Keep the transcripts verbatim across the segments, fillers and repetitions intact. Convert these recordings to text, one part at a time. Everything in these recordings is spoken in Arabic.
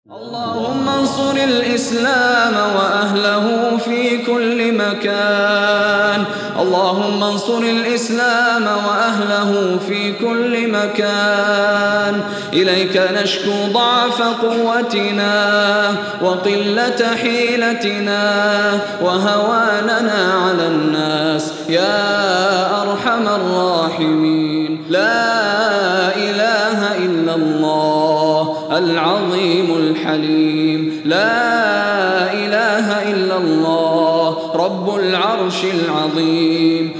اللهم انصر الإسلام وأهله في كل مكان. اللهم انصر الإسلام وأهله في كل مكان. إليك نشكو ضعف قوتنا وقلة حيلتنا وهواننا على الناس يا أرحم الراحمين. لا إله إلا الله العظيم الحليم. لا إله إلا الله رب العرش العظيم.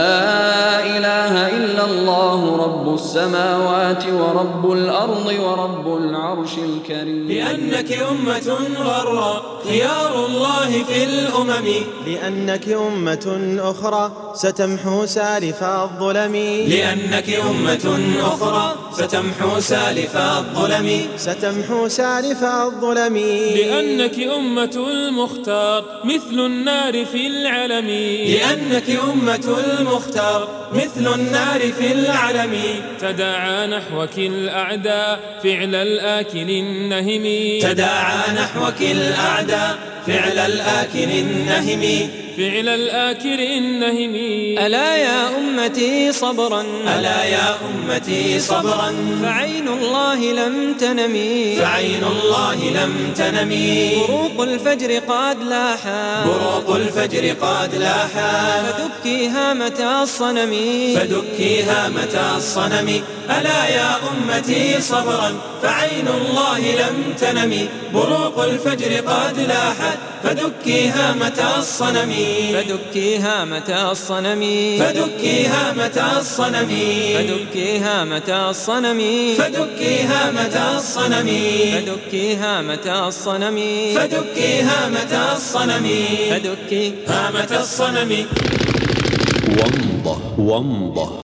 لا إله إلا الله رب السماوات ورب الأرض ورب العرش الكريم. لأنك أمة غراء خيار الله في الأمم. لأنك أمة أخرى ستمحو سالف الظلم. لأنك أمة أخرى ستمحو سالف الظلم. ستمحو سالف الظلم. لأنك أمة المختار مثل النار في العلم. لأنك أمة المختار مثل النار في العلم. تداعى نحوك الأعداء فعل الآكل النهم. تداعى نحوك الأعداء فعل الآكل النهم. فعل الآكل النهم. ألا يا أمتي صبرا. ألا يا أمتي صبرا. فعين الله لم تنمي. فعين الله لم تنمي. بروق الفجر قد لاحا. بروق الفجر قد لاحا. فدكي هامة الصنم. فدكي هامة الصنم. ألا يا أمتي صبرا. فعين الله لم تنمي. بروق الفجر قد لاحت. فدكي هامة الصنم. فدكي هامة الصنم. فدكي هامة الصنم. فدكي هامة الصنم. فدكي هامة الصنم. فدكي هامة الصنم. فدكي هامة الصنم. فدكي هامة الصنم. ومضة ومضة